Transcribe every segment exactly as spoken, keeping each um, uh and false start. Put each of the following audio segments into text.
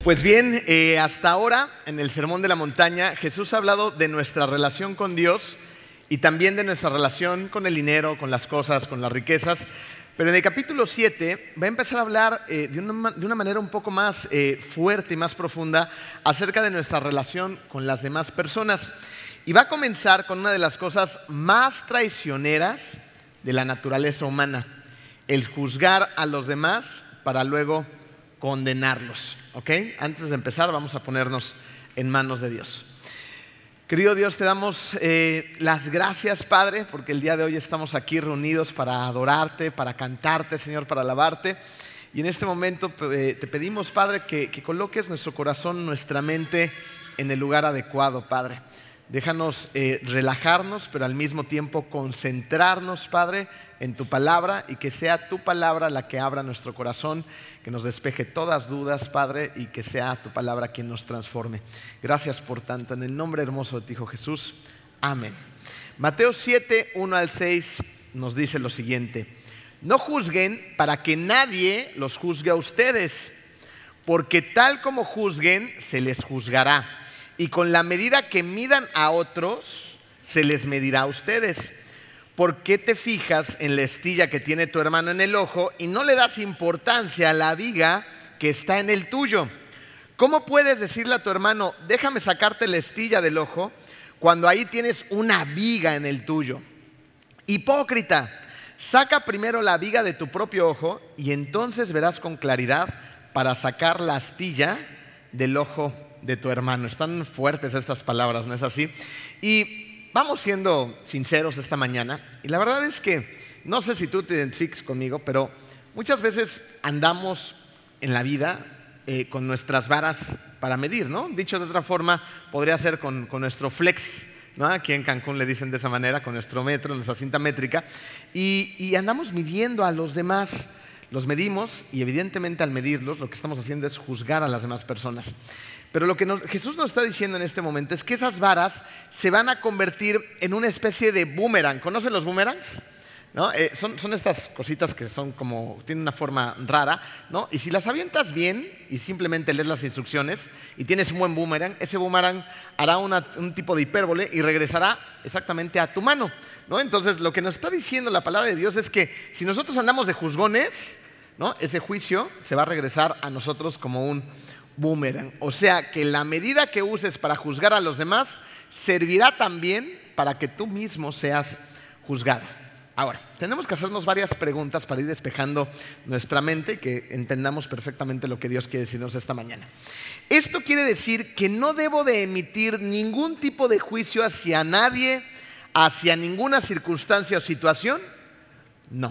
Pues bien, eh, hasta ahora en el Sermón de la Montaña Jesús ha hablado de nuestra relación con Dios y también de nuestra relación con el dinero, con las cosas, con las riquezas. Pero en el capítulo siete va a empezar a hablar eh, de, una, de una manera un poco más eh, fuerte y más profunda acerca de nuestra relación con las demás personas. Y va a comenzar con una de las cosas más traicioneras de la naturaleza humana: el juzgar a los demás para luego condenarlos. ¿Ok? Antes de empezar, vamos a ponernos en manos de Dios. Querido Dios, te damos eh, las gracias, Padre, porque el día de hoy estamos aquí reunidos para adorarte, para cantarte, Señor, para alabarte. Y en este momento eh, te pedimos, Padre, que, que coloques nuestro corazón, nuestra mente en el lugar adecuado, Padre. Déjanos eh, relajarnos, pero al mismo tiempo concentrarnos, Padre, en tu palabra, y que sea tu palabra la que abra nuestro corazón, que nos despeje todas dudas, Padre, y que sea tu palabra quien nos transforme. Gracias por tanto, en el nombre hermoso de tu Hijo Jesús. Amén. Mateo siete, uno al seis nos dice lo siguiente: no juzguen para que nadie los juzgue a ustedes, porque tal como juzguen, se les juzgará. Y con la medida que midan a otros, se les medirá a ustedes. ¿Por qué te fijas en la estilla que tiene tu hermano en el ojo y no le das importancia a la viga que está en el tuyo? ¿Cómo puedes decirle a tu hermano, déjame sacarte la estilla del ojo, cuando ahí tienes una viga en el tuyo? Hipócrita, saca primero la viga de tu propio ojo y entonces verás con claridad para sacar la astilla del ojo de tu hermano. Están fuertes estas palabras, ¿no es así? Y vamos siendo sinceros esta mañana, y la verdad es que no sé si tú te identifiques conmigo, pero muchas veces andamos en la vida eh, con nuestras varas para medir, ¿no? Dicho de otra forma, podría ser con, con nuestro flex, ¿no? Aquí en Cancún le dicen de esa manera, con nuestro metro, nuestra cinta métrica, y, y andamos midiendo a los demás. Los medimos, y evidentemente al medirlos lo que estamos haciendo es juzgar a las demás personas. Pero lo que nos, Jesús nos está diciendo en este momento es que esas varas se van a convertir en una especie de boomerang. ¿Conocen los boomerangs? ¿No? Eh, son, son estas cositas que son como, tienen una forma rara, ¿no? Y si las avientas bien y simplemente lees las instrucciones y tienes un buen boomerang, ese boomerang hará una, un tipo de hipérbole y regresará exactamente a tu mano, ¿no? Entonces lo que nos está diciendo la palabra de Dios es que si nosotros andamos de juzgones, ¿no? Ese juicio se va a regresar a nosotros como un boomerang. O sea que la medida que uses para juzgar a los demás servirá también para que tú mismo seas juzgado. Ahora, tenemos que hacernos varias preguntas para ir despejando nuestra mente y que entendamos perfectamente lo que Dios quiere decirnos esta mañana. ¿Esto quiere decir que no debo de emitir ningún tipo de juicio hacia nadie, hacia ninguna circunstancia o situación? No.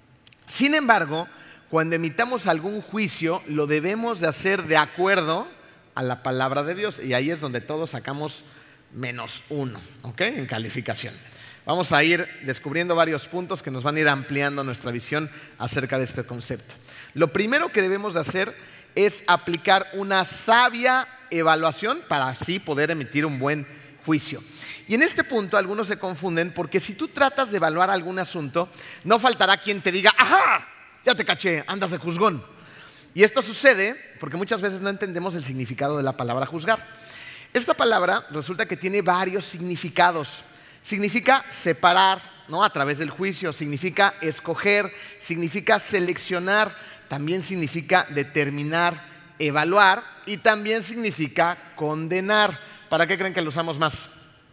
Sin embargo, cuando emitamos algún juicio, lo debemos de hacer de acuerdo a la palabra de Dios. Y ahí es donde todos sacamos menos uno, ¿ok? En calificación. Vamos a ir descubriendo varios puntos que nos van a ir ampliando nuestra visión acerca de este concepto. Lo primero que debemos de hacer es aplicar una sabia evaluación para así poder emitir un buen juicio. Y en este punto algunos se confunden, porque si tú tratas de evaluar algún asunto, no faltará quien te diga, ¡ajá! Ya te caché, andas de juzgón. Y esto sucede porque muchas veces no entendemos el significado de la palabra juzgar. Esta palabra resulta que tiene varios significados. Significa separar, ¿no? A través del juicio, significa escoger, significa seleccionar, también significa determinar, evaluar, y también significa condenar. ¿Para qué creen que lo usamos más?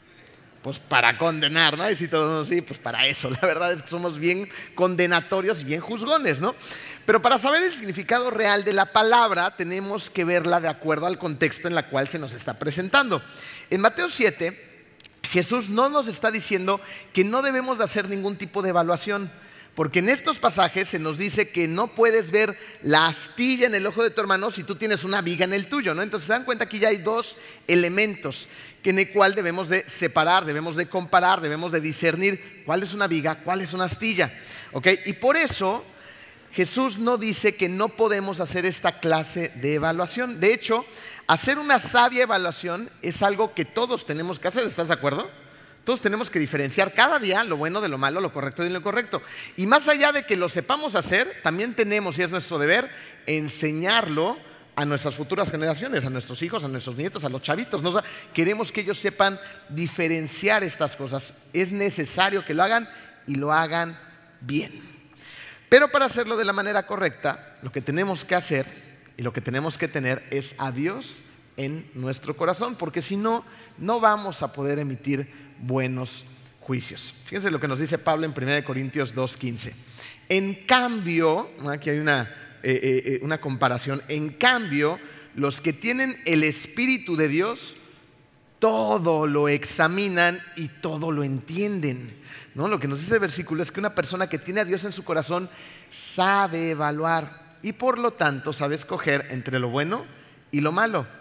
Pues para condenar, ¿no? Y si todos sí, pues para eso. La verdad es que somos bien condenatorios y bien juzgones, ¿no? Pero para saber el significado real de la palabra, tenemos que verla de acuerdo al contexto en el cual se nos está presentando. En Mateo siete, Jesús no nos está diciendo que no debemos de hacer ningún tipo de evaluación, porque en estos pasajes se nos dice que no puedes ver la astilla en el ojo de tu hermano si tú tienes una viga en el tuyo, ¿no? Entonces se dan cuenta que ya hay dos elementos en el cual debemos de separar, debemos de comparar, debemos de discernir cuál es una viga, cuál es una astilla, ¿ok? Y por eso Jesús no dice que no podemos hacer esta clase de evaluación. De hecho, hacer una sabia evaluación es algo que todos tenemos que hacer, ¿estás de acuerdo? Todos tenemos que diferenciar cada día lo bueno de lo malo, lo correcto de lo incorrecto. Y más allá de que lo sepamos hacer, también tenemos, y es nuestro deber, enseñarlo a nuestras futuras generaciones, a nuestros hijos, a nuestros nietos, a los chavitos, ¿no? O sea, queremos que ellos sepan diferenciar estas cosas. Es necesario que lo hagan y lo hagan bien. Pero para hacerlo de la manera correcta, lo que tenemos que hacer y lo que tenemos que tener es a Dios en nuestro corazón, porque si no, no vamos a poder emitir buenos juicios. Fíjense lo que nos dice Pablo en primera de Corintios dos quince. En cambio, aquí hay una, eh, eh, una comparación, en cambio, los que tienen el Espíritu de Dios, todo lo examinan y todo lo entienden, ¿no? Lo que nos dice el versículo es que una persona que tiene a Dios en su corazón sabe evaluar y por lo tanto sabe escoger entre lo bueno y lo malo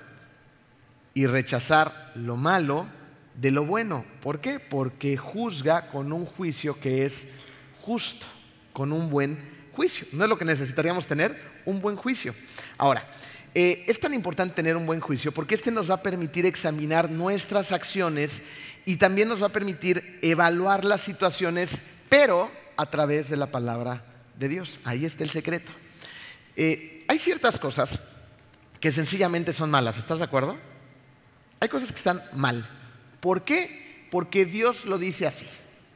y rechazar lo malo de lo bueno. ¿Por qué? Porque juzga con un juicio que es justo, con un buen juicio. ¿No es lo que necesitaríamos tener? Un buen juicio. Ahora, eh, es tan importante tener un buen juicio porque este nos va a permitir examinar nuestras acciones y también nos va a permitir evaluar las situaciones, pero a través de la palabra de Dios. Ahí está el secreto. Eh, hay ciertas cosas que sencillamente son malas, ¿estás de acuerdo? Hay cosas que están mal. ¿Por qué? Porque Dios lo dice así.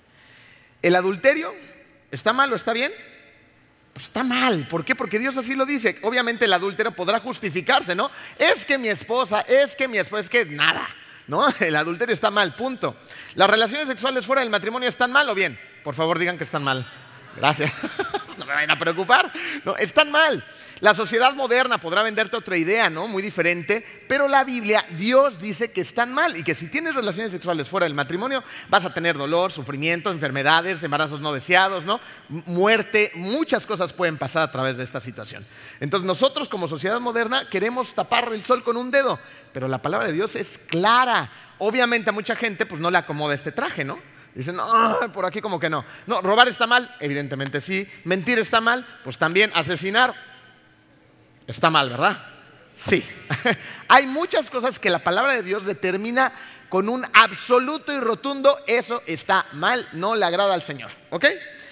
¿El adulterio está mal o está bien? Pues está mal. ¿Por qué? Porque Dios así lo dice. Obviamente el adúltero podrá justificarse, ¿no? Es que mi esposa, es que mi esposa, es que nada, ¿no? El adulterio está mal, punto. ¿Las relaciones sexuales fuera del matrimonio están mal o bien? Por favor, digan que están mal. Gracias. No me vayan a preocupar. No, están mal. La sociedad moderna podrá venderte otra idea, ¿no? Muy diferente, pero la Biblia, Dios dice que están mal y que si tienes relaciones sexuales fuera del matrimonio vas a tener dolor, sufrimiento, enfermedades, embarazos no deseados, ¿no? Muerte, muchas cosas pueden pasar a través de esta situación. Entonces nosotros como sociedad moderna queremos tapar el sol con un dedo, pero la palabra de Dios es clara. Obviamente a mucha gente pues no le acomoda este traje, ¿no? Dicen, no, por aquí como que no. No, robar está mal, evidentemente sí. Mentir está mal, pues también. Asesinar está mal, ¿verdad? Sí. Hay muchas cosas que la palabra de Dios determina con un absoluto y rotundo, eso está mal, no le agrada al Señor, ¿ok?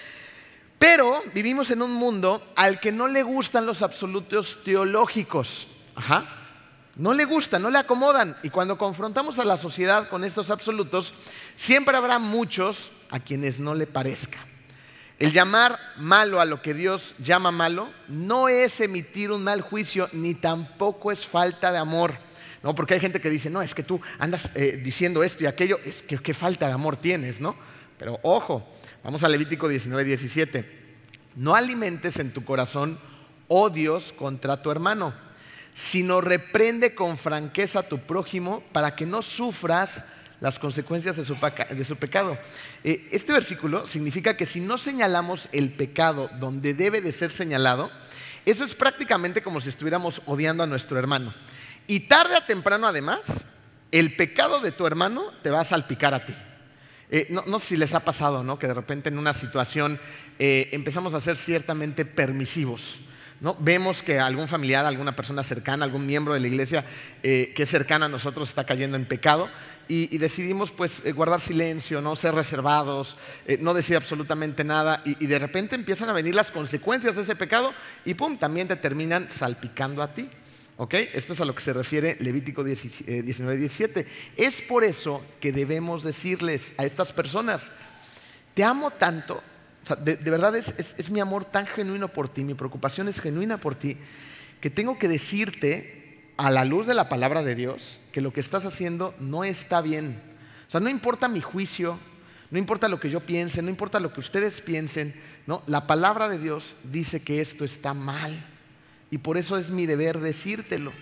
Pero vivimos en un mundo al que no le gustan los absolutos teológicos. Ajá. No le gustan, no le acomodan. Y cuando confrontamos a la sociedad con estos absolutos, siempre habrá muchos a quienes no le parezca. El llamar malo a lo que Dios llama malo no es emitir un mal juicio, ni tampoco es falta de amor. No, porque hay gente que dice, no, es que tú andas eh, diciendo esto y aquello, es que qué falta de amor tienes, ¿no? Pero ojo, vamos a Levítico diecinueve diecisiete. No alimentes en tu corazón odios contra tu hermano, sino reprende con franqueza a tu prójimo para que no sufras las consecuencias de su, de su pecado. Eh, este versículo significa que si no señalamos el pecado donde debe de ser señalado, eso es prácticamente como si estuviéramos odiando a nuestro hermano. Y tarde o temprano además, el pecado de tu hermano te va a salpicar a ti. Eh, no, no sé si les ha pasado, ¿no? Que de repente en una situación eh, empezamos a ser ciertamente permisivos, ¿no? Vemos que algún familiar, alguna persona cercana, algún miembro de la iglesia eh, que es cercana a nosotros está cayendo en pecado y, y decidimos pues eh, guardar silencio, no ser reservados, eh, no decir absolutamente nada y, y de repente empiezan a venir las consecuencias de ese pecado y pum, también te terminan salpicando a ti. ¿Ok? Esto es a lo que se refiere Levítico diecinueve diecisiete. Es por eso que debemos decirles a estas personas, te amo tanto. O sea, de, de verdad es, es, es mi amor tan genuino por ti, mi preocupación es genuina por ti, que tengo que decirte a la luz de la palabra de Dios que lo que estás haciendo no está bien. O sea, no importa mi juicio, no importa lo que yo piense, no importa lo que ustedes piensen, ¿no? La palabra de Dios dice que esto está mal y por eso es mi deber decírtelo.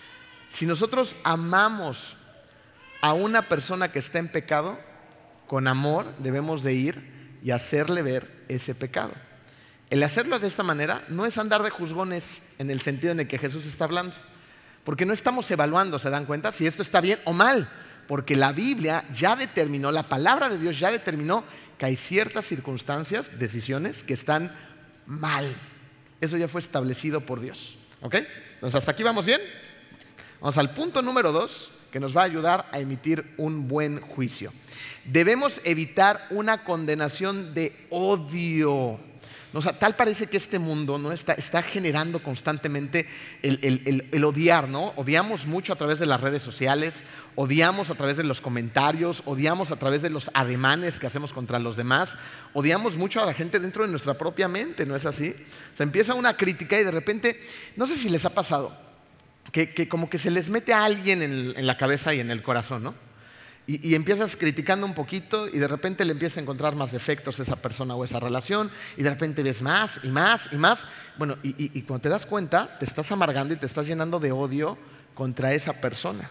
Si nosotros amamos a una persona que está en pecado, con amor debemos de ir y hacerle ver ese pecado. El hacerlo de esta manera no es andar de juzgones en el sentido en el que Jesús está hablando, porque no estamos evaluando, ¿se dan cuenta? Si esto está bien o mal, porque la Biblia ya determinó, la palabra de Dios ya determinó que hay ciertas circunstancias, decisiones que están mal. Eso ya fue establecido por Dios, ¿ok? Entonces hasta aquí vamos bien. Vamos al punto número dos, que nos va a ayudar a emitir un buen juicio. Debemos evitar una condenación de odio. O sea, tal parece que este mundo, ¿no?, está, está generando constantemente el, el, el, el odiar, ¿no? Odiamos mucho a través de las redes sociales, odiamos a través de los comentarios, odiamos a través de los ademanes que hacemos contra los demás, odiamos mucho a la gente dentro de nuestra propia mente, ¿no es así? O sea, empieza una crítica y de repente, no sé si les ha pasado, que, que como que se les mete a alguien en, en la cabeza y en el corazón, ¿no? Y, y empiezas criticando un poquito y de repente le empiezas a encontrar más defectos a esa persona o esa relación y de repente ves más y más y más. Bueno, y, y, y cuando te das cuenta, te estás amargando y te estás llenando de odio contra esa persona.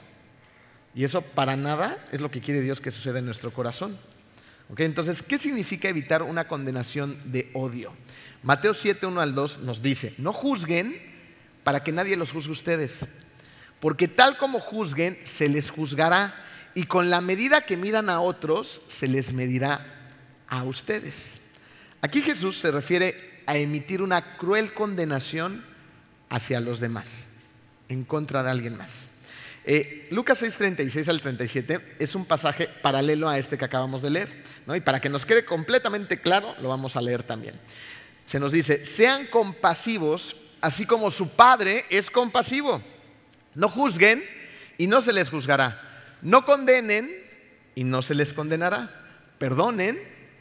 Y eso para nada es lo que quiere Dios que suceda en nuestro corazón. ¿Okay? Entonces, ¿qué significa evitar una condenación de odio? Mateo siete, uno al dos nos dice: no juzguen para que nadie los juzgue a ustedes, porque tal como juzguen, se les juzgará. Y con la medida que midan a otros, se les medirá a ustedes. Aquí Jesús se refiere a emitir una cruel condenación hacia los demás, en contra de alguien más. Eh, Lucas seis, treinta y seis al treinta y siete es un pasaje paralelo a este que acabamos de leer, ¿no? Y para que nos quede completamente claro, lo vamos a leer también. Se nos dice: sean compasivos, así como su Padre es compasivo. No juzguen y no se les juzgará. No condenen y no se les condenará. Perdonen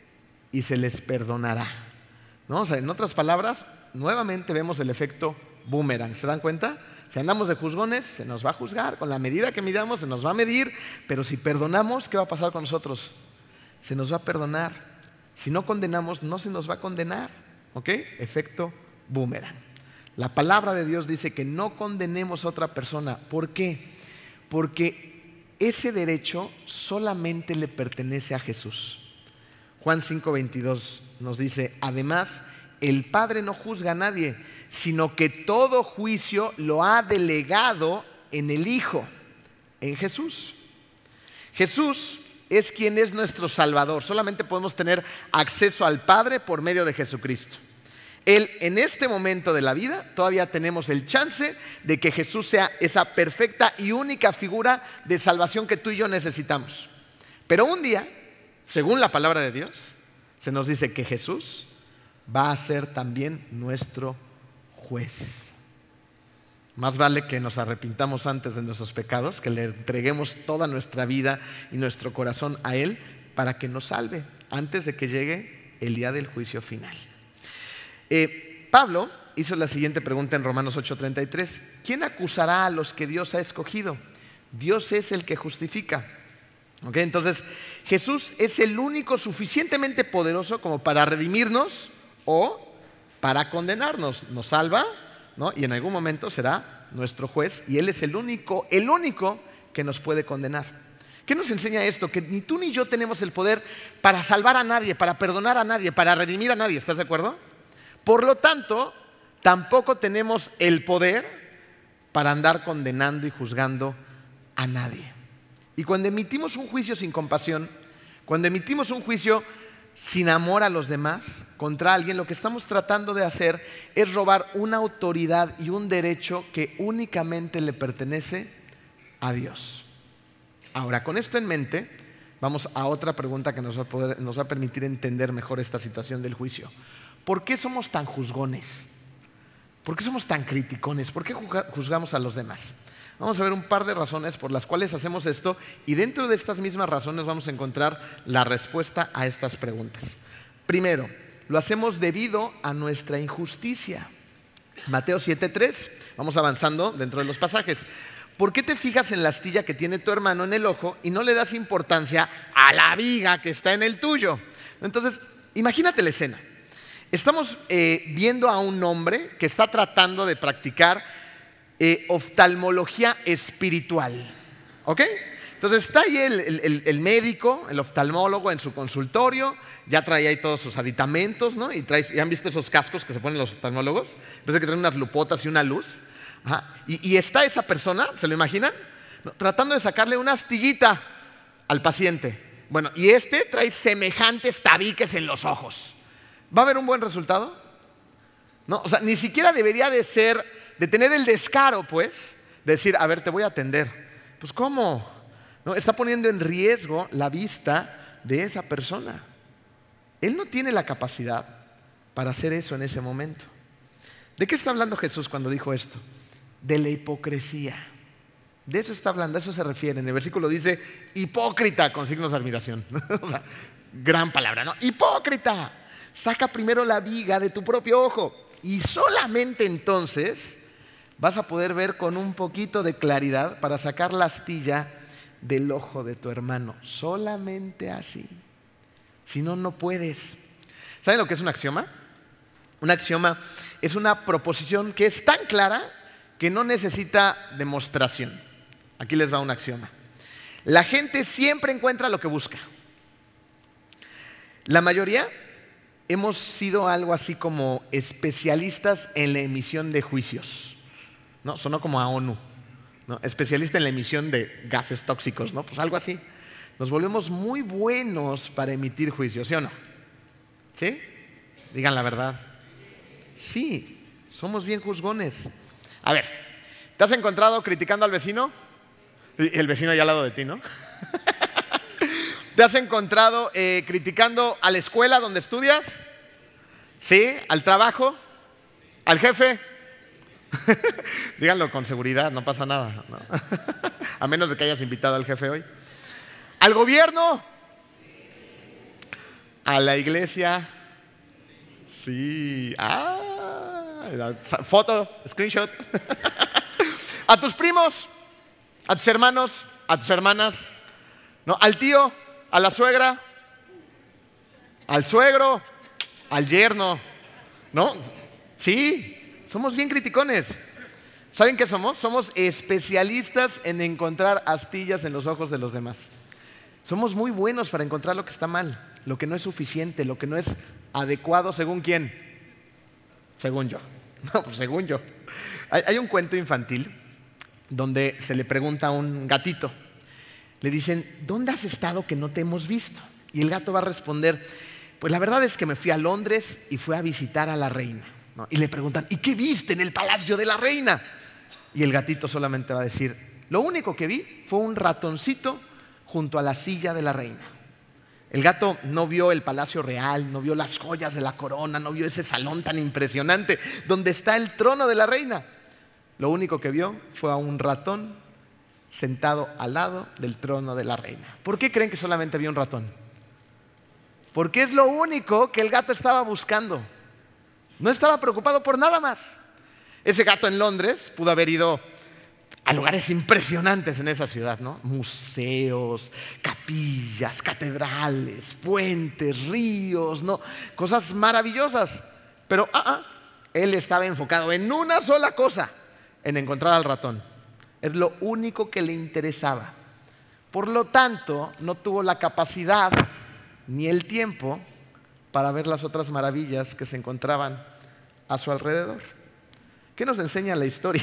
y se les perdonará, ¿no? O sea, en otras palabras, nuevamente vemos el efecto boomerang. ¿Se dan cuenta? Si andamos de juzgones, se nos va a juzgar. Con la medida que midamos, se nos va a medir. Pero si perdonamos, ¿qué va a pasar con nosotros? Se nos va a perdonar. Si no condenamos, no se nos va a condenar. ¿Ok? Efecto boomerang. La palabra de Dios dice que no condenemos a otra persona. ¿Por qué? Porque ese derecho solamente le pertenece a Jesús. Juan cinco, veintidós nos dice: además, el Padre no juzga a nadie, sino que todo juicio lo ha delegado en el Hijo, en Jesús. Jesús es quien es nuestro Salvador. Solamente podemos tener acceso al Padre por medio de Jesucristo. Él, en este momento de la vida, todavía tenemos el chance de que Jesús sea esa perfecta y única figura de salvación que tú y yo necesitamos. Pero un día, según la palabra de Dios, se nos dice que Jesús va a ser también nuestro juez. Más vale que nos arrepintamos antes de nuestros pecados, que le entreguemos toda nuestra vida y nuestro corazón a Él para que nos salve antes de que llegue el día del juicio final. Eh, Pablo hizo la siguiente pregunta en Romanos ocho, treinta y tres: ¿quién acusará a los que Dios ha escogido? Dios es el que justifica. ¿Okay? Entonces, Jesús es el único suficientemente poderoso como para redimirnos o para condenarnos. Nos salva, ¿no? Y en algún momento será nuestro juez, y Él es el único, el único que nos puede condenar. ¿Qué nos enseña esto? Que ni tú ni yo tenemos el poder para salvar a nadie, para perdonar a nadie, para redimir a nadie. ¿Estás de acuerdo? Por lo tanto, tampoco tenemos el poder para andar condenando y juzgando a nadie. Y cuando emitimos un juicio sin compasión, cuando emitimos un juicio sin amor a los demás contra alguien, lo que estamos tratando de hacer es robar una autoridad y un derecho que únicamente le pertenece a Dios. Ahora, con esto en mente, vamos a otra pregunta que nos va a poder, nos va a permitir entender mejor esta situación del juicio. ¿Por qué somos tan juzgones? ¿Por qué somos tan criticones? ¿Por qué juzgamos a los demás? Vamos a ver un par de razones por las cuales hacemos esto, y dentro de estas mismas razones vamos a encontrar la respuesta a estas preguntas. Primero, lo hacemos debido a nuestra injusticia. Mateo siete, tres, vamos avanzando dentro de los pasajes. ¿Por qué te fijas en la astilla que tiene tu hermano en el ojo y no le das importancia a la viga que está en el tuyo? Entonces, imagínate la escena. Estamos eh, viendo a un hombre que está tratando de practicar eh, oftalmología espiritual. ¿Ok? Entonces está ahí el, el, el médico, el oftalmólogo en su consultorio, ya trae ahí todos sus aditamentos, ¿no? Y trae, ¿ya han visto esos cascos que se ponen los oftalmólogos? Parece que traen unas lupotas y una luz. Ajá. Y, y está esa persona, ¿se lo imaginan? ¿No? Tratando de sacarle una astillita al paciente. Bueno, y este trae semejantes tabiques en los ojos. ¿Va a haber un buen resultado? No, o sea, ni siquiera debería de ser, de tener el descaro, pues, de decir, a ver, te voy a atender. Pues, ¿cómo? No, está poniendo en riesgo la vista de esa persona. Él no tiene la capacidad para hacer eso en ese momento. ¿De qué está hablando Jesús cuando dijo esto? De la hipocresía. De eso está hablando, a eso se refiere. En el versículo dice hipócrita con signos de admiración. O sea, gran palabra, ¿no? Hipócrita. Saca primero la viga de tu propio ojo y solamente entonces vas a poder ver con un poquito de claridad para sacar la astilla del ojo de tu hermano. Solamente así. Si no, no puedes. ¿Saben lo que es un axioma? Un axioma es una proposición que es tan clara que no necesita demostración. Aquí les va un axioma. La gente siempre encuentra lo que busca. La mayoría hemos sido algo así como especialistas en la emisión de juicios, ¿no? Sonó como a ONU, ¿no? Especialista en la emisión de gases tóxicos, ¿no? Pues algo así. Nos volvemos muy buenos para emitir juicios, ¿sí o no? ¿Sí? Digan la verdad. Sí, somos bien juzgones. A ver, ¿te has encontrado criticando al vecino? Y el vecino allá al lado de ti, ¿no? ¿Te has encontrado eh, criticando a la escuela donde estudias? ¿Sí? ¿Al trabajo? ¿Al jefe? Díganlo con seguridad, no pasa nada, ¿no? A menos de que hayas invitado al jefe hoy. ¿Al gobierno? ¿A la iglesia? Sí. Ah, foto, screenshot. ¿A tus primos? ¿A tus hermanos? ¿A tus hermanas? ¿No? ¿Al tío? ¿A la suegra? ¿Al suegro? ¿Al yerno? ¿No? Sí, somos bien criticones. ¿Saben qué somos? Somos especialistas en encontrar astillas en los ojos de los demás. Somos muy buenos para encontrar lo que está mal, lo que no es suficiente, lo que no es adecuado. ¿Según quién? Según yo. No, pues según yo. Hay, hay un cuento infantil donde se le pregunta a un gatito. Le dicen, ¿dónde has estado que no te hemos visto? Y el gato va a responder, pues la verdad es que me fui a Londres y fui a visitar a la reina, ¿no? Y le preguntan, ¿y qué viste en el palacio de la reina? Y el gatito solamente va a decir, lo único que vi fue un ratoncito junto a la silla de la reina. El gato no vio el palacio real, no vio las joyas de la corona, no vio ese salón tan impresionante donde está el trono de la reina. Lo único que vio fue a un ratón sentado al lado del trono de la reina. ¿Por qué creen que solamente vio un ratón? Porque es lo único que el gato estaba buscando. No estaba preocupado por nada más. Ese gato en Londres pudo haber ido a lugares impresionantes en esa ciudad, ¿no? Museos, capillas, catedrales, puentes, ríos, ¿no? Cosas maravillosas. Pero ah, ah, él estaba enfocado en una sola cosa, en encontrar al ratón. Es lo único que le interesaba. Por lo tanto, no tuvo la capacidad ni el tiempo para ver las otras maravillas que se encontraban a su alrededor. ¿Qué nos enseña la historia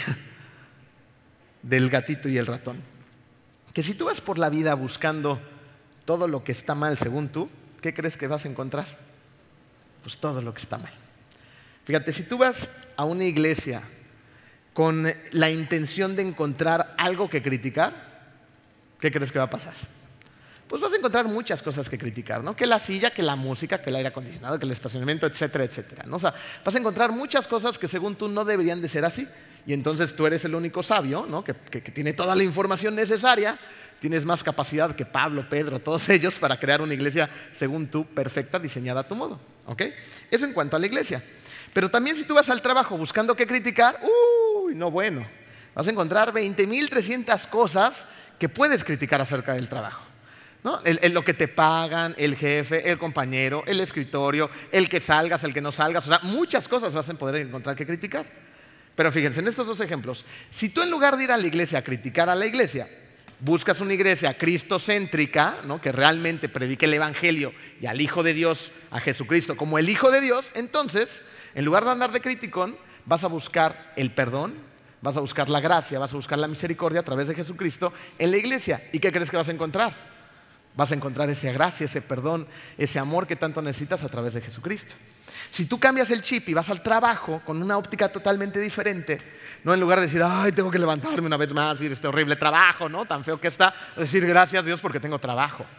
del gatito y el ratón? Que si tú vas por la vida buscando todo lo que está mal según tú, ¿qué crees que vas a encontrar? Pues todo lo que está mal. Fíjate, si tú vas a una iglesia con la intención de encontrar algo que criticar, ¿qué crees que va a pasar? Pues vas a encontrar muchas cosas que criticar, ¿no? Que la silla, que la música, que el aire acondicionado, que el estacionamiento, etcétera, etcétera, ¿no? O sea, vas a encontrar muchas cosas que según tú no deberían de ser así. Y entonces tú eres el único sabio, ¿no? que, que, que tiene toda la información necesaria, tienes más capacidad que Pablo, Pedro, todos ellos para crear una iglesia según tú, perfecta, diseñada a tu modo, ¿ok? Eso en cuanto a la iglesia. Pero también si tú vas al trabajo buscando qué criticar, uy, no bueno, vas a encontrar veinte mil trescientas cosas que puedes criticar acerca del trabajo, ¿no? El, el, lo que te pagan, el jefe, el compañero, el escritorio, el que salgas, el que no salgas, o sea, muchas cosas vas a poder encontrar que criticar. Pero fíjense, en estos dos ejemplos, si tú en lugar de ir a la iglesia a criticar a la iglesia, buscas una iglesia cristocéntrica, ¿no? Que realmente predique el evangelio y al Hijo de Dios, a Jesucristo, como el Hijo de Dios, entonces, en lugar de andar de criticón, vas a buscar el perdón, vas a buscar la gracia, vas a buscar la misericordia a través de Jesucristo en la iglesia. ¿Y qué crees que vas a encontrar? Vas a encontrar esa gracia, ese perdón, ese amor que tanto necesitas a través de Jesucristo. Si tú cambias el chip y vas al trabajo con una óptica totalmente diferente, no en lugar de decir, ay, tengo que levantarme una vez más y ir a este horrible trabajo, ¿no? Tan feo que está, decir gracias Dios porque tengo trabajo,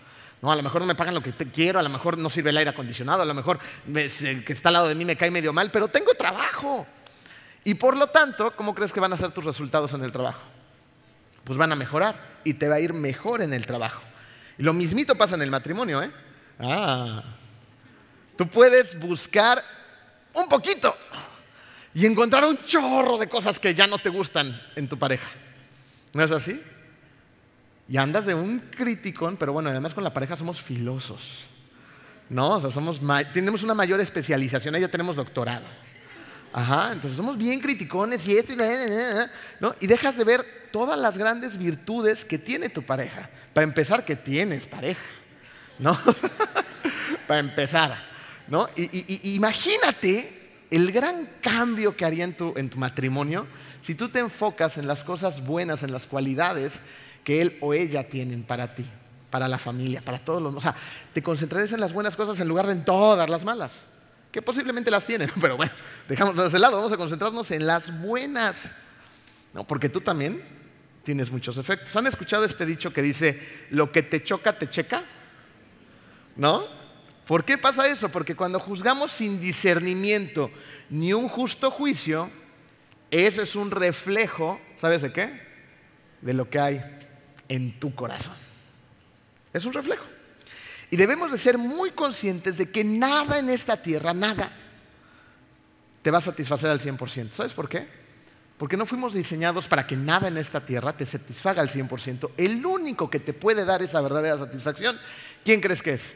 No, a lo mejor no me pagan lo que te quiero, a lo mejor no sirve el aire acondicionado, a lo mejor me- el que está al lado de mí me cae medio mal, pero tengo trabajo. Y por lo tanto, ¿cómo crees que van a ser tus resultados en el trabajo? Pues van a mejorar y te va a ir mejor en el trabajo. Y lo mismito pasa en el matrimonio, ¿eh? Ah, tú puedes buscar un poquito y encontrar un chorro de cosas que ya no te gustan en tu pareja. ¿No es así? Y andas de un criticón, pero bueno, además con la pareja somos filosos, ¿no? O sea, somos ma- tenemos una mayor especialización, ahí ya tenemos doctorado. Ajá, entonces somos bien criticones y esto y, ¿no? Y dejas de ver todas las grandes virtudes que tiene tu pareja. Para empezar, que tienes pareja, ¿no? Para empezar, ¿no? Y, y- y imagínate el gran cambio que haría en tu, en tu matrimonio si tú te enfocas en las cosas buenas, en las cualidades que él o ella tienen para ti, para la familia, para todos los... O sea, te concentrarías en las buenas cosas en lugar de en todas las malas, que posiblemente las tienen, pero bueno, dejémoslas de lado, vamos a concentrarnos en las buenas, ¿no? Porque tú también tienes muchos efectos. ¿Han escuchado este dicho que dice, lo que te choca, te checa? ¿No? ¿Por qué pasa eso? Porque cuando juzgamos sin discernimiento ni un justo juicio, eso es un reflejo, ¿sabes de qué? De lo que hay en tu corazón. Es un reflejo. Y debemos de ser muy conscientes de que nada en esta tierra, nada, te va a satisfacer al cien por ciento. ¿Sabes por qué? Porque no fuimos diseñados para que nada en esta tierra te satisfaga al cien por ciento. El único que te puede dar esa verdadera satisfacción, ¿quién crees que es?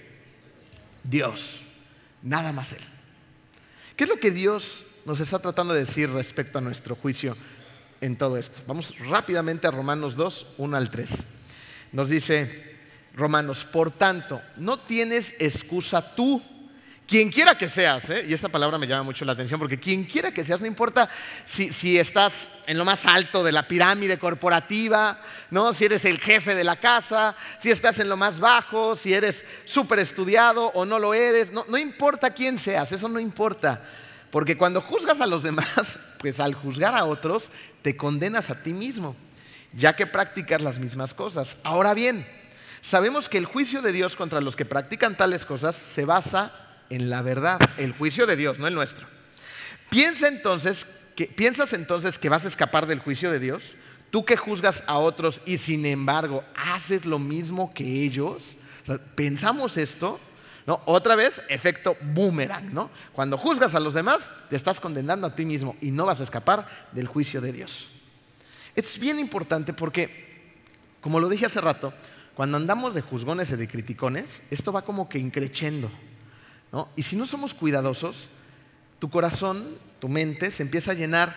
Dios. Nada más Él. ¿Qué es lo que Dios nos está tratando de decir respecto a nuestro juicio en todo esto? Vamos rápidamente a Romanos dos, uno al tres. Nos dice Romanos, por tanto, no tienes excusa tú, quien quiera que seas, ¿eh? Y esta palabra me llama mucho la atención, porque quien quiera que seas, no importa si, si estás en lo más alto de la pirámide corporativa, ¿no? Si eres el jefe de la casa, si estás en lo más bajo, si eres súper estudiado o no lo eres, no, no importa quién seas, eso no importa. Porque cuando juzgas a los demás, pues al juzgar a otros, te condenas a ti mismo, ya que practicas las mismas cosas. Ahora bien, sabemos que el juicio de Dios contra los que practican tales cosas se basa en la verdad, el juicio de Dios, no el nuestro. Piensa entonces que, ¿Piensas entonces que vas a escapar del juicio de Dios? Tú que juzgas a otros y sin embargo haces lo mismo que ellos. O sea, ¿pensamos esto? ¿No? Otra vez, efecto boomerang, ¿no? Cuando juzgas a los demás, te estás condenando a ti mismo y no vas a escapar del juicio de Dios. Esto es bien importante porque, como lo dije hace rato, cuando andamos de juzgones y de criticones, esto va como que increciendo, ¿no? Y si no somos cuidadosos, tu corazón, tu mente se empieza a llenar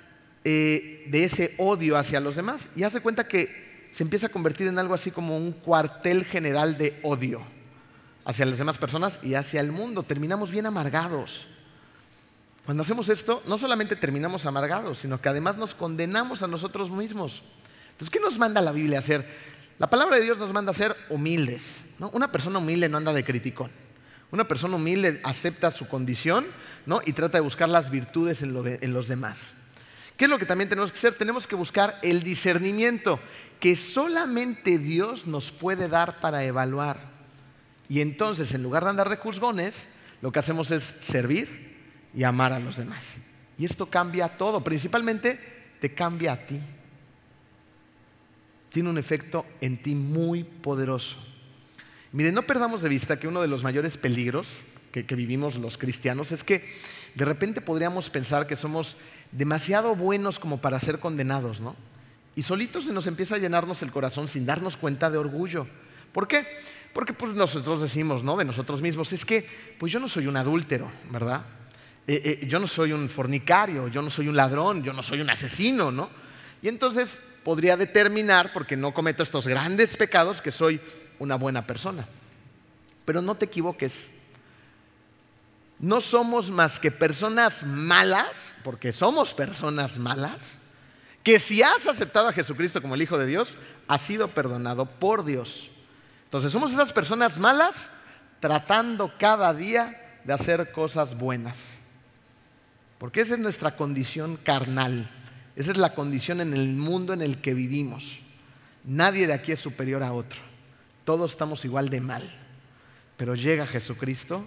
eh, de ese odio hacia los demás y haz de cuenta que se empieza a convertir en algo así como un cuartel general de odio hacia las demás personas y hacia el mundo. Terminamos bien amargados. Cuando hacemos esto, no solamente terminamos amargados, sino que además nos condenamos a nosotros mismos. Entonces, ¿qué nos manda la Biblia a hacer? La palabra de Dios nos manda a ser humildes, ¿no? Una persona humilde no anda de criticón. Una persona humilde acepta su condición, ¿no? Y trata de buscar las virtudes en, lo de, en los demás. ¿Qué es lo que también tenemos que hacer? Tenemos que buscar el discernimiento que solamente Dios nos puede dar para evaluar. Y entonces, en lugar de andar de juzgones, lo que hacemos es servir y amar a los demás. Y esto cambia todo, principalmente te cambia a ti. Tiene un efecto en ti muy poderoso. Miren, no perdamos de vista que uno de los mayores peligros que, que vivimos los cristianos es que de repente podríamos pensar que somos demasiado buenos como para ser condenados, ¿no? Y solitos se nos empieza a llenarnos el corazón sin darnos cuenta de orgullo. ¿Por qué? Porque pues nosotros decimos, ¿no? De nosotros mismos, es que pues yo no soy un adúltero, ¿verdad? Eh, eh, yo no soy un fornicario, yo no soy un ladrón, yo no soy un asesino, ¿no? Y entonces podría determinar, porque no cometo estos grandes pecados, que soy una buena persona. Pero no te equivoques. No somos más que personas malas, porque somos personas malas, que si has aceptado a Jesucristo como el Hijo de Dios, has sido perdonado por Dios. Entonces somos esas personas malas tratando cada día de hacer cosas buenas. Porque esa es nuestra condición carnal. Esa es la condición en el mundo en el que vivimos. Nadie de aquí es superior a otro. Todos estamos igual de mal. Pero llega Jesucristo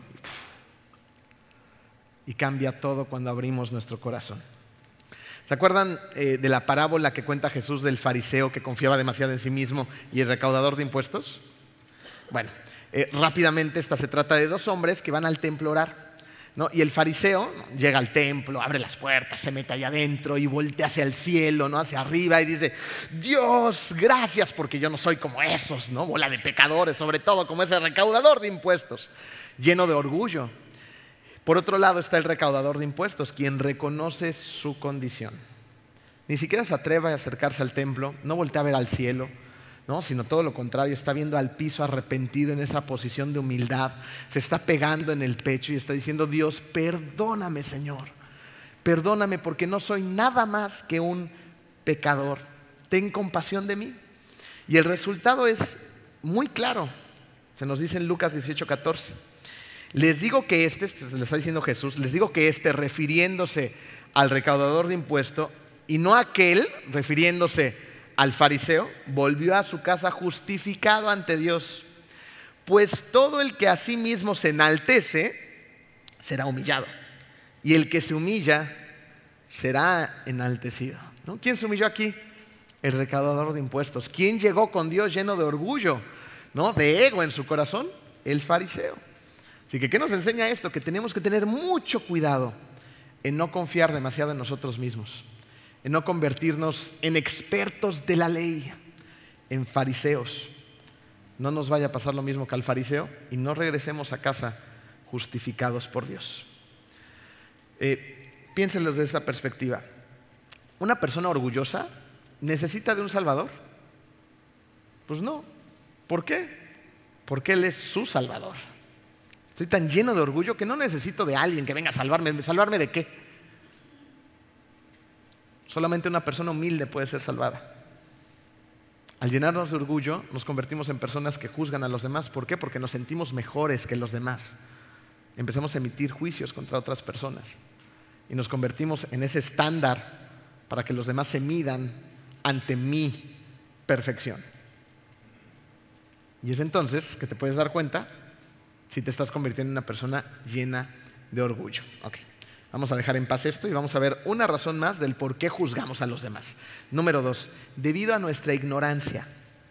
y cambia todo cuando abrimos nuestro corazón. ¿Se acuerdan eh, de la parábola que cuenta Jesús del fariseo que confiaba demasiado en sí mismo y el recaudador de impuestos? Bueno, eh, rápidamente esta se trata de dos hombres que van al templo a orar, ¿no? Y el fariseo llega al templo, abre las puertas, se mete allá adentro y voltea hacia el cielo, ¿no? Hacia arriba, y dice: Dios, gracias porque yo no soy como esos, ¿no? Bola de pecadores, sobre todo como ese recaudador de impuestos, lleno de orgullo. Por otro lado está el recaudador de impuestos, quien reconoce su condición. Ni siquiera se atreve a acercarse al templo, no voltea a ver al cielo, ¿no? Sino todo lo contrario, está viendo al piso arrepentido en esa posición de humildad, se está pegando en el pecho y está diciendo: Dios, perdóname, Señor, perdóname porque no soy nada más que un pecador, ten compasión de mí. Y el resultado es muy claro, se nos dice en Lucas dieciocho catorce. Les digo que este, se le está diciendo Jesús, les digo que este, refiriéndose al recaudador de impuestos, y no aquel, refiriéndose al fariseo, volvió a su casa justificado ante Dios. Pues todo el que a sí mismo se enaltece será humillado, y el que se humilla será enaltecido, ¿no? ¿Quién se humilló aquí? El recaudador de impuestos. ¿Quién llegó con Dios lleno de orgullo, ¿no? De ego en su corazón? El fariseo. Así que, ¿qué nos enseña esto? Que tenemos que tener mucho cuidado en no confiar demasiado en nosotros mismos, en no convertirnos en expertos de la ley, en fariseos. No nos vaya a pasar lo mismo que al fariseo y no regresemos a casa justificados por Dios. Eh, piénsenlo desde esta perspectiva. ¿Una persona orgullosa necesita de un salvador? Pues no. ¿Por qué? Porque Él es su salvador. Estoy tan lleno de orgullo que no necesito de alguien que venga a salvarme. ¿Salvarme de qué? Solamente una persona humilde puede ser salvada. Al llenarnos de orgullo, nos convertimos en personas que juzgan a los demás. ¿Por qué? Porque nos sentimos mejores que los demás. Empezamos a emitir juicios contra otras personas y nos convertimos en ese estándar para que los demás se midan ante mi perfección. Y es entonces que te puedes dar cuenta si te estás convirtiendo en una persona llena de orgullo. Okay. Vamos a dejar en paz esto y vamos a ver una razón más del por qué juzgamos a los demás. Número dos, debido a nuestra ignorancia.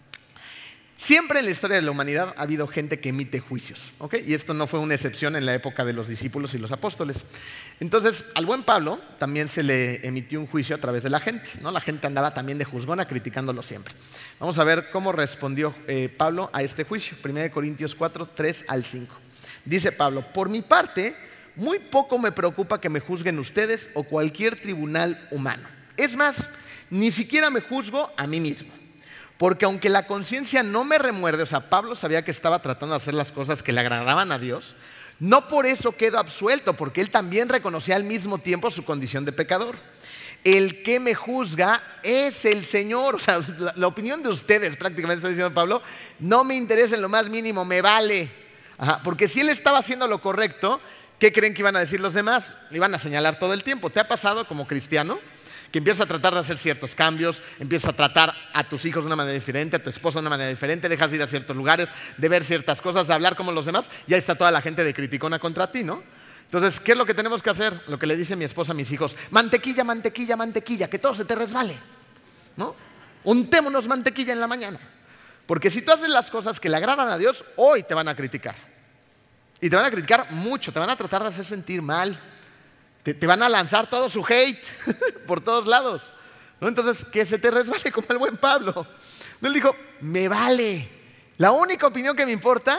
Siempre en la historia de la humanidad ha habido gente que emite juicios, ¿okay? Y esto no fue una excepción en la época de los discípulos y los apóstoles. Entonces, al buen Pablo también se le emitió un juicio a través de la gente, ¿no? La gente andaba también de juzgona criticándolo siempre. Vamos a ver cómo respondió eh, Pablo a este juicio. primera de Corintios cuatro, tres al cinco. Dice Pablo: por mi parte, muy poco me preocupa que me juzguen ustedes o cualquier tribunal humano. Es más, ni siquiera me juzgo a mí mismo. Porque aunque la conciencia no me remuerde, o sea, Pablo sabía que estaba tratando de hacer las cosas que le agradaban a Dios, no por eso quedo absuelto, porque él también reconocía al mismo tiempo su condición de pecador. El que me juzga es el Señor. O sea, la, la opinión de ustedes, prácticamente está diciendo Pablo, no me interesa en lo más mínimo, me vale. Ajá, porque si él estaba haciendo lo correcto, ¿qué creen que iban a decir los demás? Le iban a señalar todo el tiempo. ¿Te ha pasado como cristiano que empiezas a tratar de hacer ciertos cambios, empiezas a tratar a tus hijos de una manera diferente, a tu esposa de una manera diferente, dejas de ir a ciertos lugares, de ver ciertas cosas, de hablar como los demás, y ahí está toda la gente de criticona contra ti, ¿no? Entonces, ¿qué es lo que tenemos que hacer? Lo que le dice mi esposa a mis hijos: mantequilla, mantequilla, mantequilla, que todo se te resbale, ¿no? Untémonos mantequilla en la mañana. Porque si tú haces las cosas que le agradan a Dios, hoy te van a criticar. Y te van a criticar mucho, te van a tratar de hacer sentir mal. Te, te van a lanzar todo su hate por todos lados, ¿no? Entonces, que se te resbale como el buen Pablo. Él dijo: me vale. La única opinión que me importa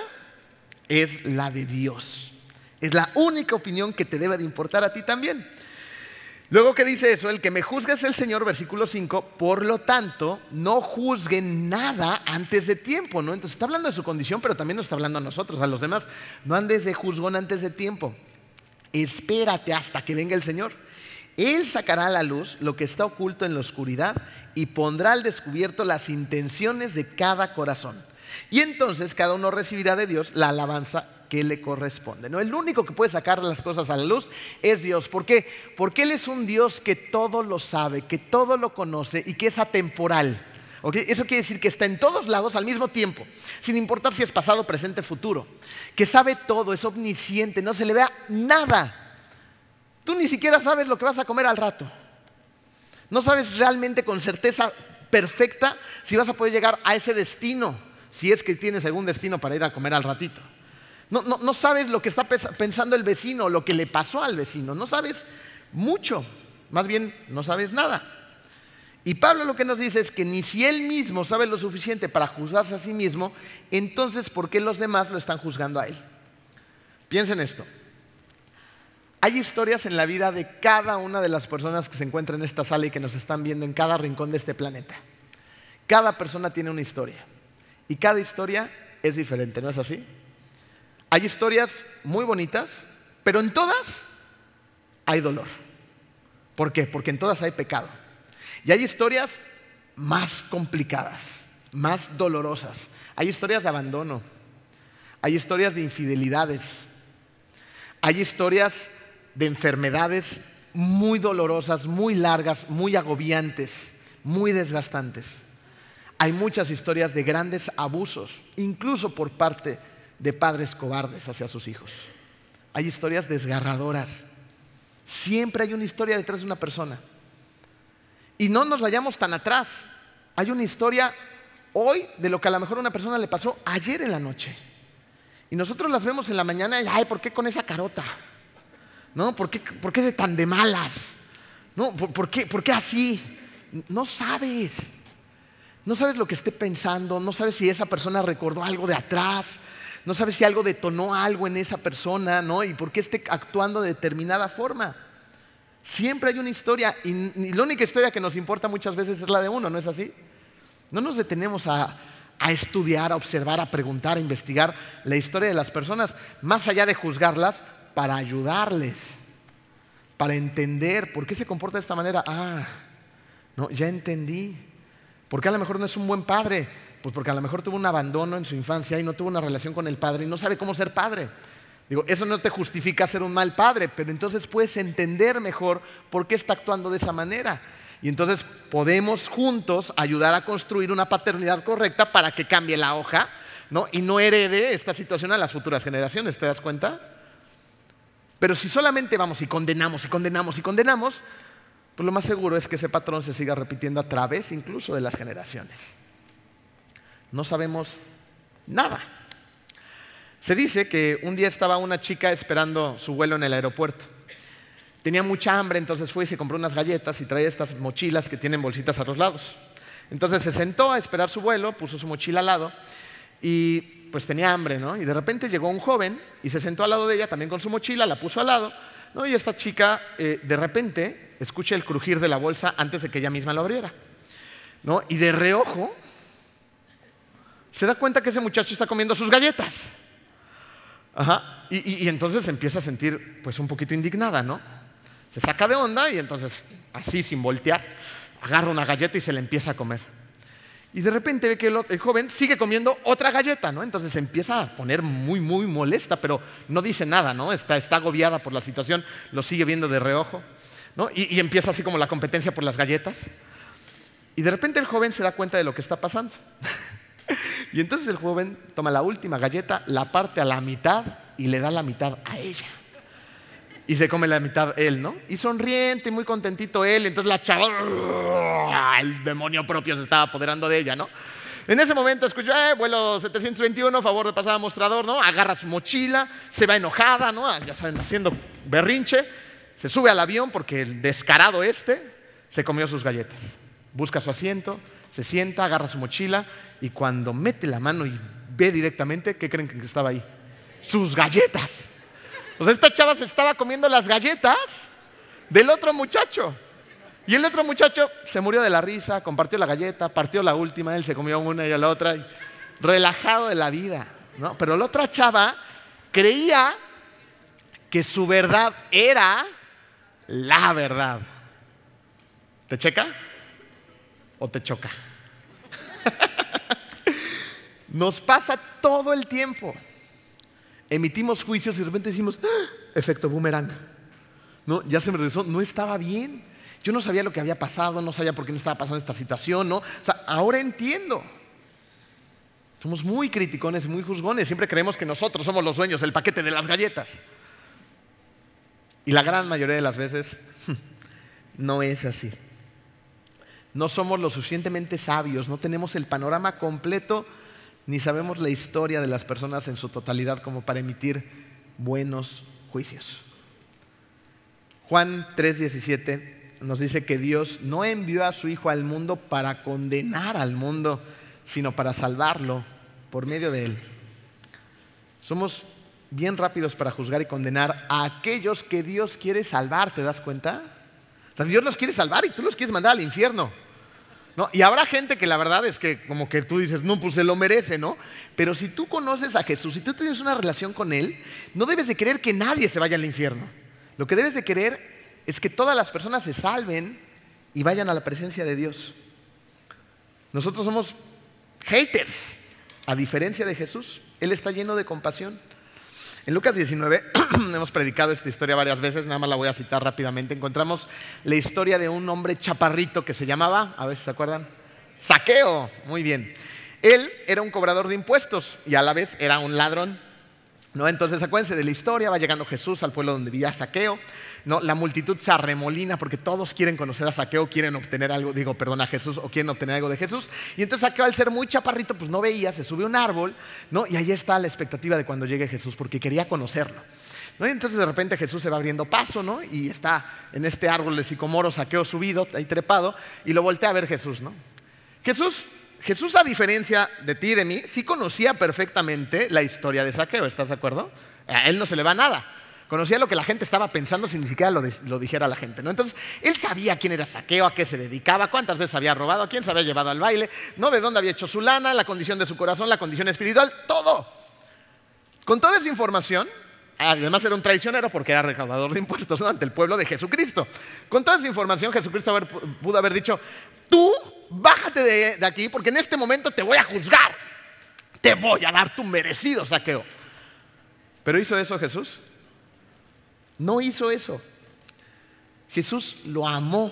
es la de Dios. Es la única opinión que te debe de importar a ti también. Luego que dice eso, el que me juzga es el Señor, versículo cinco, por lo tanto, no juzguen nada antes de tiempo, ¿no? Entonces está hablando de su condición, pero también nos está hablando a nosotros, a los demás. No andes de juzgón antes de tiempo. Espérate hasta que venga el Señor. Él sacará a la luz lo que está oculto en la oscuridad y pondrá al descubierto las intenciones de cada corazón. Y entonces cada uno recibirá de Dios la alabanza que le corresponde, ¿no? El único que puede sacar las cosas a la luz es Dios. ¿Por qué? Porque Él es un Dios que todo lo sabe, que todo lo conoce y que es atemporal. ¿Ok? Eso quiere decir que está en todos lados al mismo tiempo, sin importar si es pasado, presente, futuro. Que sabe todo, es omnisciente, no se le vea nada. Tú ni siquiera sabes lo que vas a comer al rato. No sabes realmente con certeza perfecta si vas a poder llegar a ese destino, si es que tienes algún destino para ir a comer al ratito. No, no, no sabes lo que está pensando el vecino, lo que le pasó al vecino. No sabes mucho, más bien no sabes nada. Y Pablo lo que nos dice es que ni si él mismo sabe lo suficiente para juzgarse a sí mismo, entonces ¿por qué los demás lo están juzgando a él? Piensen esto. Hay historias en la vida de cada una de las personas que se encuentran en esta sala y que nos están viendo en cada rincón de este planeta. Cada persona tiene una historia y cada historia es diferente, ¿no es así? Hay historias muy bonitas, pero en todas hay dolor. ¿Por qué? Porque en todas hay pecado. Y hay historias más complicadas, más dolorosas. Hay historias de abandono, hay historias de infidelidades, hay historias de enfermedades muy dolorosas, muy largas, muy agobiantes, muy desgastantes. Hay muchas historias de grandes abusos, incluso por parte de padres cobardes hacia sus hijos. Hay historias desgarradoras. Siempre hay una historia detrás de una persona. Y no nos vayamos tan atrás. Hay una historia hoy de lo que a lo mejor a una persona le pasó ayer en la noche. Y nosotros las vemos en la mañana y, ay, ¿por qué con esa carota? ¿No? ¿Por qué, por qué de tan de malas? ¿No? ¿Por, por qué, ¿Por qué así? No sabes. No sabes lo que esté pensando. No sabes si esa persona recordó algo de atrás. No sabes si algo detonó algo en esa persona, ¿no? Y por qué esté actuando de determinada forma. Siempre hay una historia y, y la única historia que nos importa muchas veces es la de uno, ¿no es así? No nos detenemos a, a estudiar, a observar, a preguntar, a investigar la historia de las personas, más allá de juzgarlas, para ayudarles, para entender por qué se comporta de esta manera. Ah, no, ya entendí. ¿Por qué a lo mejor no es un buen padre? Pues porque a lo mejor tuvo un abandono en su infancia y no tuvo una relación con el padre y no sabe cómo ser padre. Digo, eso no te justifica ser un mal padre, pero entonces puedes entender mejor por qué está actuando de esa manera. Y entonces podemos juntos ayudar a construir una paternidad correcta para que cambie la hoja, ¿no? Y no herede esta situación a las futuras generaciones, ¿te das cuenta? Pero si solamente vamos y condenamos y condenamos y condenamos, pues lo más seguro es que ese patrón se siga repitiendo a través incluso de las generaciones. No sabemos nada. Se dice que un día estaba una chica esperando su vuelo en el aeropuerto. Tenía mucha hambre, entonces fue y se compró unas galletas y traía estas mochilas que tienen bolsitas a los lados. Entonces se sentó a esperar su vuelo, puso su mochila al lado y pues tenía hambre, ¿no? Y de repente llegó un joven y se sentó al lado de ella también con su mochila, la puso al lado, ¿no? Y esta chica eh, de repente escucha el crujir de la bolsa antes de que ella misma lo abriera, ¿no? Y de reojo se da cuenta que ese muchacho está comiendo sus galletas. Ajá. Y, y, y entonces se empieza a sentir pues un poquito indignada, ¿no? Se saca de onda y entonces, así sin voltear, agarra una galleta y se la empieza a comer. Y de repente ve que el, el joven sigue comiendo otra galleta, ¿no? Entonces se empieza a poner muy, muy molesta, pero no dice nada, ¿no? Está, está agobiada por la situación, lo sigue viendo de reojo, ¿no? Y, y empieza así como la competencia por las galletas. Y de repente el joven se da cuenta de lo que está pasando. Y entonces el joven toma la última galleta, la parte a la mitad y le da la mitad a ella. Y se come la mitad él, ¿no? Y sonriente y muy contentito él. Entonces la chava, el demonio propio se estaba apoderando de ella, ¿no? En ese momento escucha, eh, vuelo setecientos veintiuno, favor de pasar a mostrador, ¿no? Agarra su mochila, se va enojada, ¿no? Ya saben, haciendo berrinche. Se sube al avión porque el descarado este se comió sus galletas. Busca su asiento, se sienta, agarra su mochila y cuando mete la mano y ve directamente, ¿qué creen que estaba ahí? Sus galletas. O sea, esta chava se estaba comiendo las galletas del otro muchacho. Y el otro muchacho se murió de la risa, compartió la galleta, partió la última, él se comió una y la otra, y relajado de la vida, ¿no? Pero la otra chava creía que su verdad era la verdad. ¿Te checa o te choca? Nos pasa todo el tiempo. Emitimos juicios y de repente decimos, ¡ah! Efecto boomerang. No, ya se me regresó, no estaba bien. yo no sabía lo que había pasado, no sabía por qué no estaba pasando esta situación, ¿no? O sea, ahora entiendo. Somos muy criticones, muy juzgones. Siempre creemos que nosotros somos los dueños del paquete de las galletas. Y la gran mayoría de las veces no es así. No somos lo suficientemente sabios, no tenemos el panorama completo, ni sabemos la historia de las personas en su totalidad como para emitir buenos juicios. Juan tres diecisiete nos dice que Dios no envió a su Hijo al mundo para condenar al mundo, sino para salvarlo por medio de Él. Somos bien rápidos para juzgar y condenar a aquellos que Dios quiere salvar, ¿te das cuenta? O sea, Dios los quiere salvar y tú los quieres mandar al infierno, ¿no? Y habrá gente que la verdad es que como que tú dices, no, pues se lo merece, ¿no? Pero si tú conoces a Jesús, si tú tienes una relación con Él, no debes de querer que nadie se vaya al infierno. Lo que debes de querer es que todas las personas se salven y vayan a la presencia de Dios. Nosotros somos haters, a diferencia de Jesús. Él está lleno de compasión. En Lucas diecinueve, hemos predicado esta historia varias veces, nada más la voy a citar rápidamente. Encontramos la historia de un hombre chaparrito que se llamaba, a ver si se acuerdan, Zaqueo. Muy bien. Él era un cobrador de impuestos y a la vez era un ladrón, ¿no? Entonces acuérdense de la historia, va llegando Jesús al pueblo donde vivía Zaqueo, ¿no? La multitud se arremolina porque todos quieren conocer a Zaqueo, quieren obtener algo, digo, perdón, a Jesús, o quieren obtener algo de Jesús. Y entonces Zaqueo, al ser muy chaparrito, pues no veía, se subió a un árbol, ¿no? Y ahí está la expectativa de cuando llegue Jesús, porque quería conocerlo, ¿no? Y entonces de repente Jesús se va abriendo paso, ¿no? Y está en este árbol de sicomoro Zaqueo subido, ahí trepado, y lo voltea a ver Jesús, ¿no? Jesús, Jesús, a diferencia de ti y de mí, sí conocía perfectamente la historia de Zaqueo, ¿estás de acuerdo? A él no se le va nada. Conocía lo que la gente estaba pensando sin ni siquiera lo, de, lo dijera la gente, ¿no? Entonces, él sabía quién era Zaqueo, a qué se dedicaba, cuántas veces había robado, a quién se había llevado al baile, ¿no? De dónde había hecho su lana, la condición de su corazón, la condición espiritual, todo. Con toda esa información, además era un traicionero porque era recaudador de impuestos, ¿no? Ante el pueblo de Jesucristo. Con toda esa información, Jesucristo haber, pudo haber dicho, tú bájate de, de aquí porque en este momento te voy a juzgar. Te voy a dar tu merecido Zaqueo. ¿Pero hizo eso Jesús? No hizo eso. Jesús lo amó.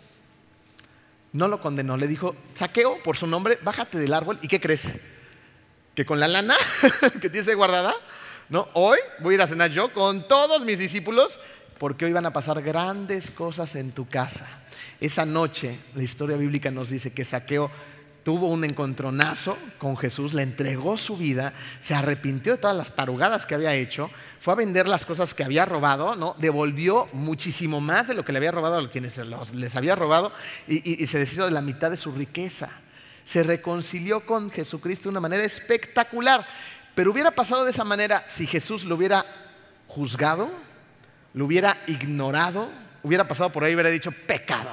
No lo condenó. Le dijo, Zaqueo, por su nombre, bájate del árbol. ¿Y qué crees? ¿Que con la lana que tienes ahí guardada? No, hoy voy a ir a cenar yo con todos mis discípulos porque hoy van a pasar grandes cosas en tu casa. Esa noche, la historia bíblica nos dice que Zaqueo tuvo un encontronazo con Jesús, le entregó su vida, se arrepintió de todas las tarugadas que había hecho, fue a vender las cosas que había robado, ¿no? Devolvió muchísimo más de lo que le había robado a quienes les había robado y, y, y se deshizo de la mitad de su riqueza. Se reconcilió con Jesucristo de una manera espectacular. Pero hubiera pasado de esa manera si Jesús lo hubiera juzgado, lo hubiera ignorado, hubiera pasado por ahí y hubiera dicho pecador.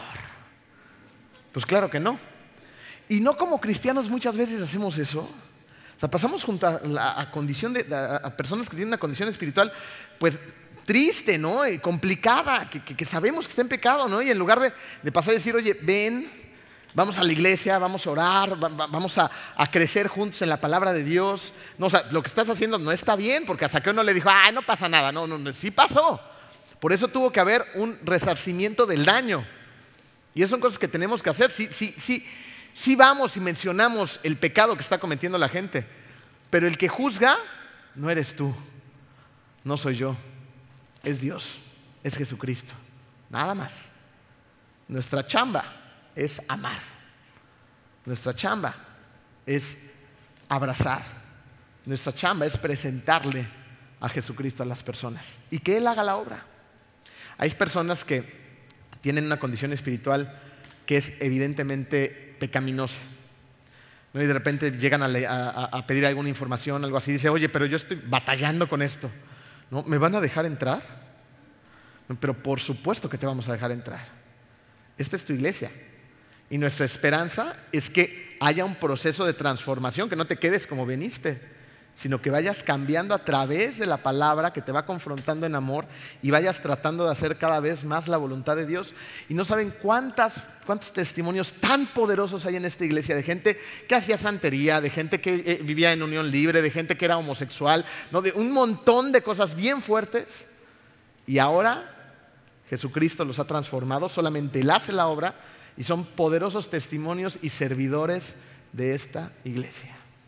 Pues claro que no. Y no como cristianos muchas veces hacemos eso. O sea, pasamos junto a, la, a, condición de, a, a personas que tienen una condición espiritual pues triste, ¿no? Y complicada, que, que, que sabemos que está en pecado, ¿no? Y en lugar de, de pasar y decir, oye, ven, vamos a la iglesia, vamos a orar, va, va, vamos a, a crecer juntos en la palabra de Dios. No, o sea, lo que estás haciendo no está bien, porque a Zaqueo no le dijo, ah, no pasa nada. No, no, no, sí pasó. Por eso tuvo que haber un resarcimiento del daño. Y esas son cosas que tenemos que hacer. Sí, sí, sí, sí vamos y mencionamos el pecado que está cometiendo la gente, pero el que juzga no eres tú, no soy yo, es Dios, es Jesucristo. Nada más. Nuestra chamba es amar. Nuestra chamba es abrazar. Nuestra chamba es presentarle a Jesucristo a las personas y que Él haga la obra. Hay personas que tienen una condición espiritual que es evidentemente pecaminosa, ¿no? Y de repente llegan a, le, a, a pedir alguna información, algo así, dice, oye, pero yo estoy batallando con esto, ¿no? ¿Me van a dejar entrar? No, pero por supuesto que te vamos a dejar entrar. Esta es tu iglesia. Y nuestra esperanza es que haya un proceso de transformación, que no te quedes como viniste, sino que vayas cambiando a través de la palabra que te va confrontando en amor y vayas tratando de hacer cada vez más la voluntad de Dios. Y no saben cuántas, cuántos testimonios tan poderosos hay en esta iglesia de gente que hacía santería, de gente que eh, vivía en unión libre, de gente que era homosexual, ¿no? De un montón de cosas bien fuertes. Y ahora Jesucristo los ha transformado, solamente Él hace la obra y son poderosos testimonios y servidores de esta iglesia.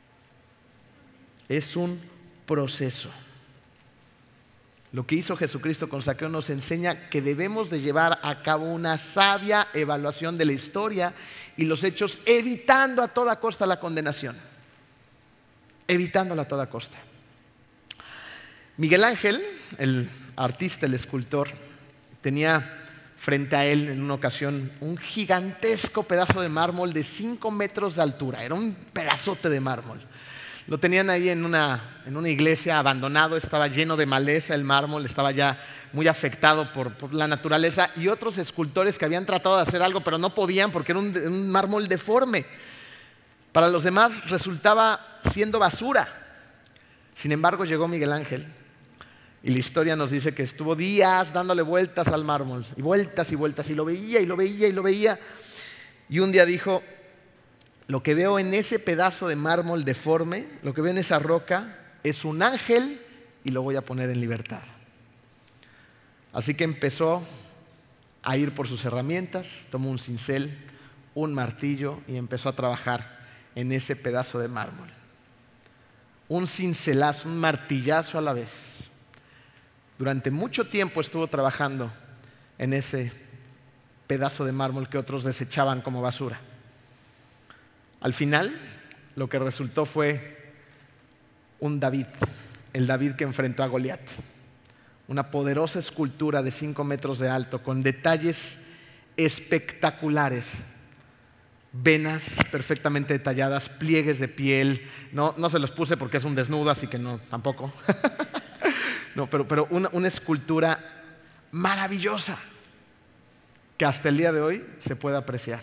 Es un proceso. Lo que hizo Jesucristo con Zaqueo nos enseña que debemos de llevar a cabo una sabia evaluación de la historia y los hechos, evitando a toda costa la condenación. Evitándola a toda costa. Miguel Ángel, el artista, el escultor, tenía frente a él en una ocasión un gigantesco pedazo de mármol de cinco metros de altura. Era un pedazote de mármol. Lo tenían ahí en una, en una iglesia abandonado, estaba lleno de maleza el mármol, estaba ya muy afectado por, por la naturaleza, y otros escultores que habían tratado de hacer algo pero no podían porque era un, un mármol deforme. Para los demás resultaba siendo basura. Sin embargo, llegó Miguel Ángel y la historia nos dice que estuvo días dándole vueltas al mármol, y vueltas y vueltas, y lo veía y lo veía y lo veía, y un día dijo: lo que veo en ese pedazo de mármol deforme, lo que veo en esa roca, es un ángel y lo voy a poner en libertad. Así que empezó a ir por sus herramientas, tomó un cincel, un martillo y empezó a trabajar en ese pedazo de mármol. Un cincelazo, un martillazo a la vez. Durante mucho tiempo estuvo trabajando en ese pedazo de mármol que otros desechaban como basura. Al final, lo que resultó fue un David, el David que enfrentó a Goliat. Una poderosa escultura de cinco metros de alto, con detalles espectaculares. Venas perfectamente detalladas, pliegues de piel. No, no se los puse porque es un desnudo, así que no, tampoco. No, pero, pero una, una escultura maravillosa que hasta el día de hoy se puede apreciar.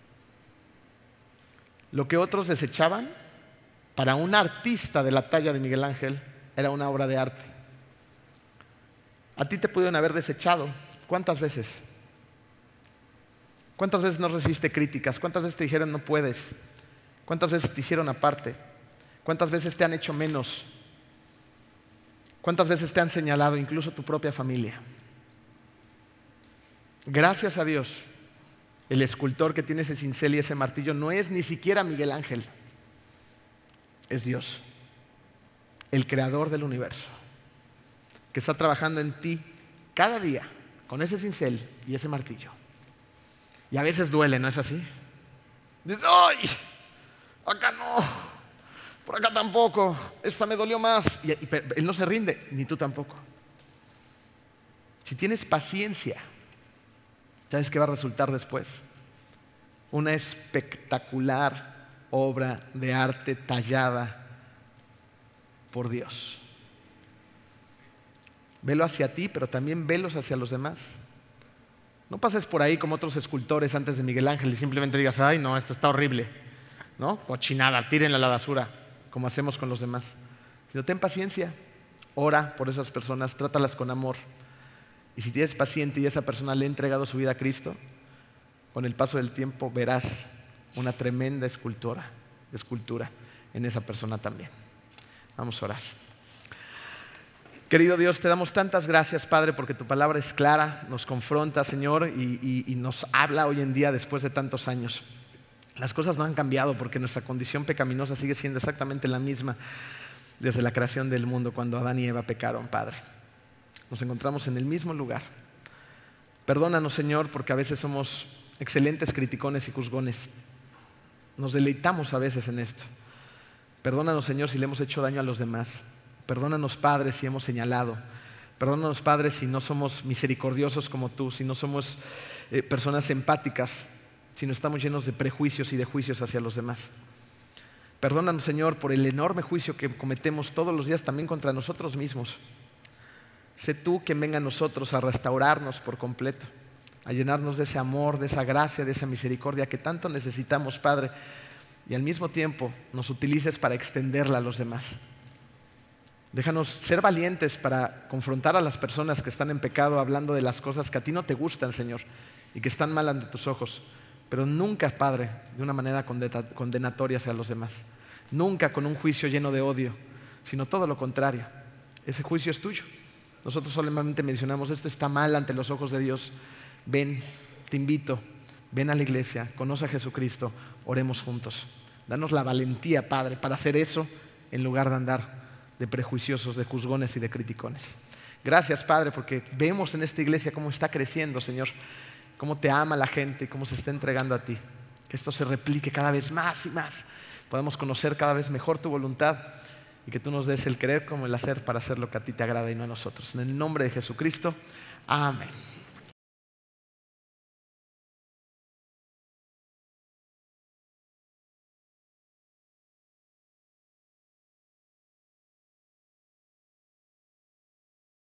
Lo que otros desechaban, para un artista de la talla de Miguel Ángel, era una obra de arte. A ti te pudieron haber desechado. ¿Cuántas veces? ¿Cuántas veces no recibiste críticas? ¿Cuántas veces te dijeron no puedes? ¿Cuántas veces te hicieron aparte? ¿Cuántas veces te han hecho menos? ¿Cuántas veces te han señalado, incluso tu propia familia? Gracias a Dios, el escultor que tiene ese cincel y ese martillo no es ni siquiera Miguel Ángel, es Dios, el creador del universo, que está trabajando en ti cada día con ese cincel y ese martillo. Y a veces duele, ¿no es así? Dices: ¡ay! Acá no, por acá tampoco, esta me dolió más. Y, y él no se rinde, ni tú tampoco. Si tienes paciencia, ¿sabes qué va a resultar después? Una espectacular obra de arte tallada por Dios. Velo hacia ti, pero también velos hacia los demás. No pases por ahí como otros escultores antes de Miguel Ángel y simplemente digas: ay no, esto está horrible, ¿no? Cochinada, tírenla a la basura, como hacemos con los demás. Sino ten paciencia, ora por esas personas, trátalas con amor. Y si tienes paciente y esa persona le ha entregado su vida a Cristo, con el paso del tiempo verás una tremenda escultura, escultura en esa persona también. Vamos a orar. Querido Dios, te damos tantas gracias, Padre, porque tu palabra es clara, nos confronta, Señor, y, y, y nos habla hoy en día después de tantos años. Las cosas no han cambiado porque nuestra condición pecaminosa sigue siendo exactamente la misma desde la creación del mundo, cuando Adán y Eva pecaron, Padre. Nos encontramos en el mismo lugar. Perdónanos, Señor, porque a veces somos excelentes criticones y juzgones. Nos deleitamos a veces en esto. Perdónanos, Señor, si le hemos hecho daño a los demás. Perdónanos, Padre, si hemos señalado. Perdónanos, Padre, si no somos misericordiosos como tú, si no somos eh, personas empáticas, si no estamos llenos de prejuicios y de juicios hacia los demás. Perdónanos, Señor, por el enorme juicio que cometemos todos los días también contra nosotros mismos. Sé tú quien venga a nosotros a restaurarnos por completo, a llenarnos de ese amor, de esa gracia, de esa misericordia que tanto necesitamos, Padre, y al mismo tiempo nos utilices para extenderla a los demás. Déjanos ser valientes para confrontar a las personas que están en pecado, hablando de las cosas que a ti no te gustan, Señor, y que están mal ante tus ojos, pero nunca, Padre, de una manera condenatoria hacia los demás, nunca con un juicio lleno de odio, sino todo lo contrario. Ese juicio es tuyo. Nosotros solamente mencionamos, esto está mal ante los ojos de Dios. Ven, te invito, ven a la iglesia, conoce a Jesucristo, oremos juntos. Danos la valentía, Padre, para hacer eso en lugar de andar de prejuiciosos, de juzgones y de criticones. Gracias, Padre, porque vemos en esta iglesia cómo está creciendo, Señor, cómo te ama la gente y cómo se está entregando a ti. Que esto se replique cada vez más y más. Podemos conocer cada vez mejor tu voluntad y que tú nos des el querer como el hacer para hacer lo que a ti te agrada y no a nosotros. En el nombre de Jesucristo, amén.